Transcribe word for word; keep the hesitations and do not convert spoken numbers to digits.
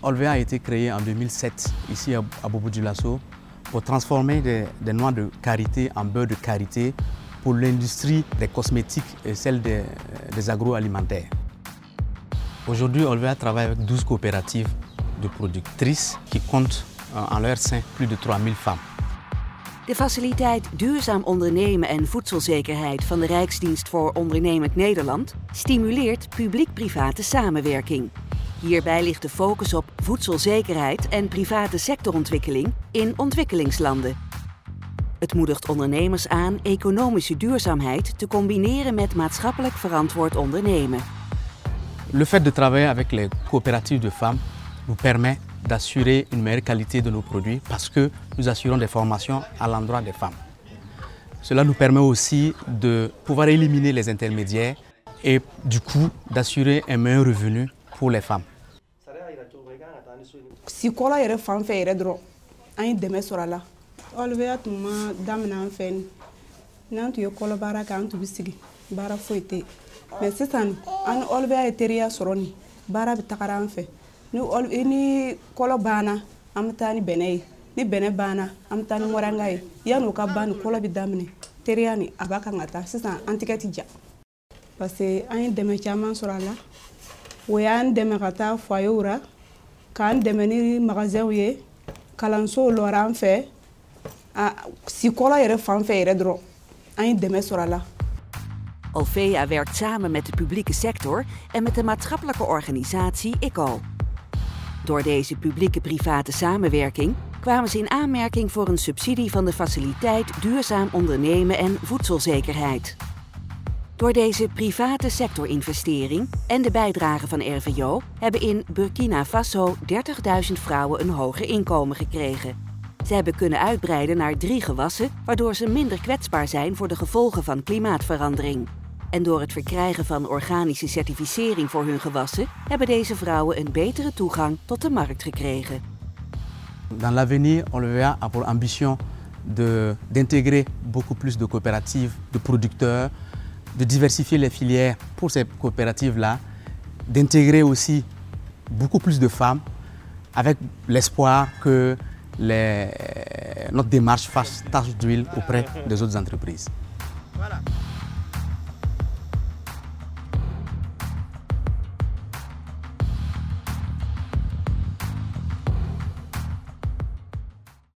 Olvea a été créé en deux mille sept ici à Bobo-Dioulasso pour transformer des, des noix de karité en beurre de karité pour l'industrie des cosmétiques et celle des, des agroalimentaires. Aujourd'hui, Olvea travaille avec douze coopératives de productrices qui comptent en leur sein plus de trois mille femmes. De faciliteit Duurzaam Ondernemen en Voedselzekerheid van de Rijksdienst voor Ondernemend Nederland stimuleert publiek-private samenwerking. Hierbij ligt de focus op voedselzekerheid en private sectorontwikkeling in ontwikkelingslanden. Het moedigt ondernemers aan economische duurzaamheid te combineren met maatschappelijk verantwoord ondernemen. Le fait de travailler avec les coopératives de femmes nous permet d'assurer une meilleure qualité de nos produits parce que nous assurons des formations à l'endroit des femmes. Cela nous permet aussi de pouvoir éliminer les intermédiaires et du coup d'assurer un meilleur revenu pour les femmes. Si kola yɛrɛ fan fɛ yɛrɛ dɔrɔn an ye dɛmɛ sɔrɔ a la. Olvea tun ma daminɛ an fɛ n'an tun ye kɔlɔ baara kɛ an tun bɛ sigi baara foyi tɛ yen. Mais sisan an ni Olvea ye teriya sɔrɔ nin baara bɛ tagara an fɛ. Ni ni kɔlɔ banna an bɛ taa ni bɛnɛ ye ni bɛnɛ banna an bɛ taa ni mɔranga ye yan'o ka ban ni kɔlɔ bɛ daminɛ teriya ni a b'a kan ka taa sisan an tigɛ ti ja parce que an ye dɛmɛ caman sɔrɔ a la o y'an dɛmɛ ka taa foyerw ra k'an dɛmɛ ni magasinw ye kalansow lɔra an fɛ si kɔlɔ yɛrɛ fan fɛ yɛrɛ dɔrɔn an ye dɛmɛ sɔrɔ a la. Olvea werkt samen met de publieke sector en met de maatschappelijke organisatie I C O. Door deze publieke-private samenwerking kwamen ze in aanmerking voor een subsidie van de faciliteit Duurzaam Ondernemen en Voedselzekerheid. Door deze private sectorinvestering en de bijdrage van R V O hebben in Burkina Faso dertigduizend vrouwen een hoger inkomen gekregen. Ze hebben kunnen uitbreiden naar drie gewassen, waardoor ze minder kwetsbaar zijn voor de gevolgen van klimaatverandering. En door het verkrijgen van organische certificering voor hun gewassen hebben deze vrouwen een betere toegang tot de markt gekregen. Dans l'avenir, Olvea a pour ambition d'intégrer beaucoup plus de coopératives, de producteurs, de diversifier les filières pour ces coopératives-là, d'intégrer aussi beaucoup plus de femmes avec l'espoir que les, notre démarche fasse tache d'huile auprès des autres entreprises. Voilà.